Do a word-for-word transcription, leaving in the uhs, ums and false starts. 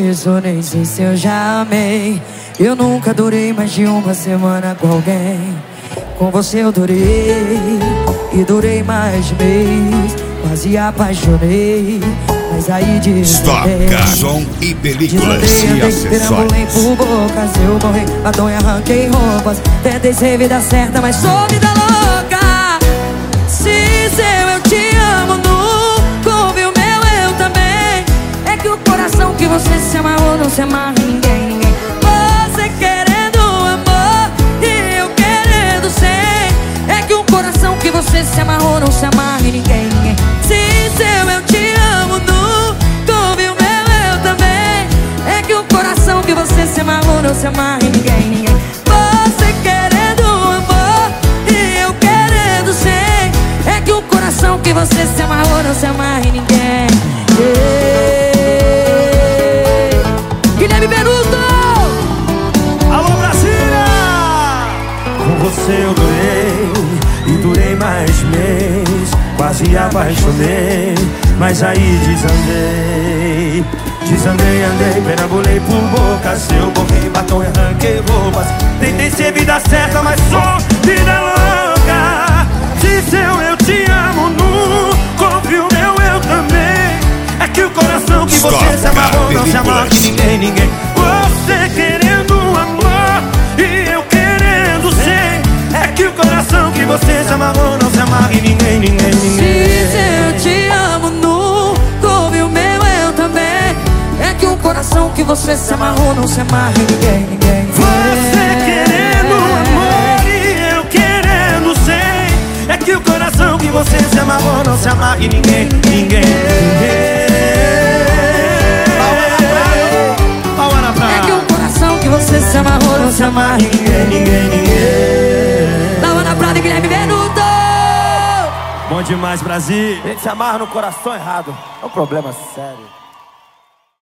conheço, nem sei se eu já amei. Eu nunca durei mais de uma semana com alguém. Com você eu durei, e durei mais de mês. Quase apaixonei, mas aí desandei. Stock, som e películas Desandei, e andei, perambulei acessórios. por bocas, eu morri, batom e arranquei roupas. Tentei ser vida certa, mas sou vida louca. Se seu eu te amo, nunca ouvi o meu eu também. É que o coração que você se amarrou não se amarra em ninguém, ninguém. Você querendo amor e eu querendo ser. É que o coração que você se amarrou não se amarra em ninguém, ninguém. Se seu eu te amo, nunca ouvi o meu eu também. É que o coração que você se amarrou não se amarra em ninguém, ninguém. Você querendo amor e eu querendo ser. É que o coração que você se amarrou não se amarra em ninguém. Yeah. Guilherme Benuto! Alô, Brasília! Com você eu durei, e durei mais mês. Quase apaixonei, mas aí desandei. Desandei, andei, perambulei por bocas. Eu borrei batom e arranquei roupas. Tentei ser vida certa, mas sou vida louca. Se seu eu te amo, nunca ouvi o meu eu também. É que o coração que você se amarrou não se amarra em ninguém, ninguém. Você querendo amor e eu querendo ser. É que o coração que você se amarrou não se amarra em ninguém, ninguém, ninguém. Se eu te amo, nunca ouvi o meu eu também. É que o coração que você se amarrou não se amarra em ninguém, ninguém. Você querendo amor e eu querendo ser. É que o coração que você se amarrou não se amarra em ninguém, ninguém, ninguém. É que o coração que você se amarrou não se amarra em ninguém, ninguém, ninguém. Laura Prada e Guilherme Benuto! Bom demais, Brasil. A gente se amarra no coração errado. É um problema sério.